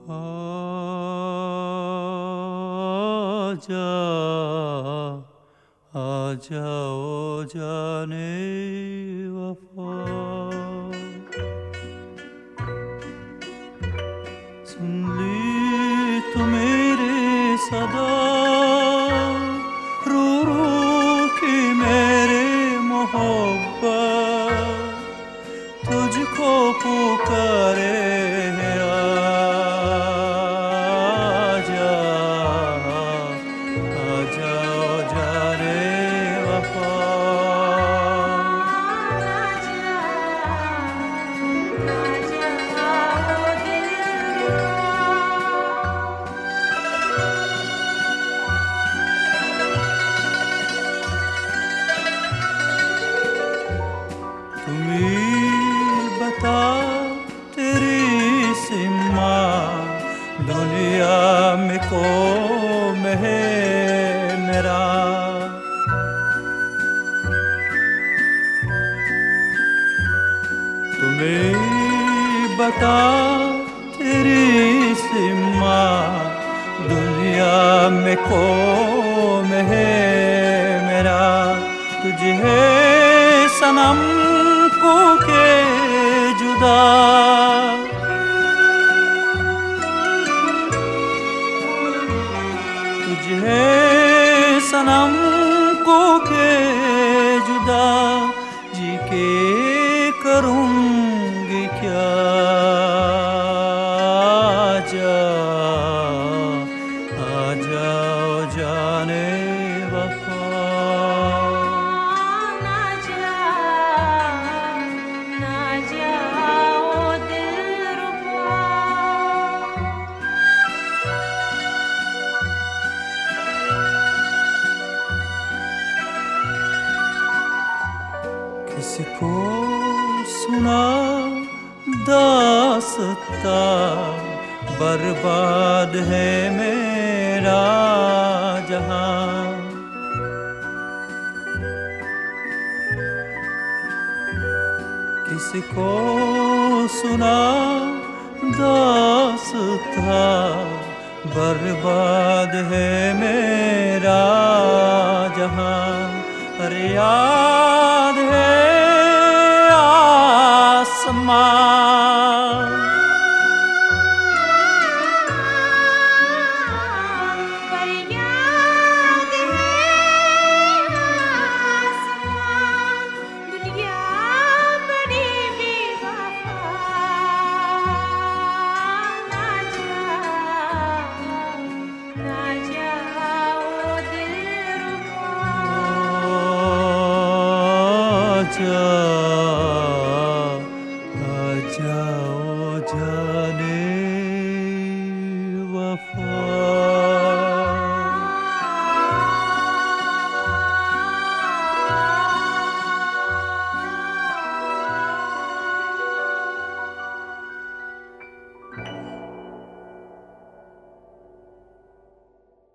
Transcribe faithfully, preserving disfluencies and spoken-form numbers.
आजा आजा ओ जाने वफा, सुन ली तो मेरे सदा रो रो के मेरे मोहब्बत तुझको पुकारे है। आजा आजा ओ जाने वफा, बता तेरी सिमा दुनिया में कौन है मेरा, तुम्हें बता तेरी सिमा दुनिया में कौन है मेरा, तुझे है सनम को के जुदा, तुझे सनम को के जुदा, जी के करूँगी क्या। आजा आजा ओ जाने वफा, किसको सुना दास्ता बर्बाद है मेरा जहां, किसको सुना दास्ता बर्बाद है मेरा जहां, अरे याद है आसमां, पर याद है आसमां, दुनिया बड़ी बेवफा, ना जा ना जाओ दिलरुबा, आजा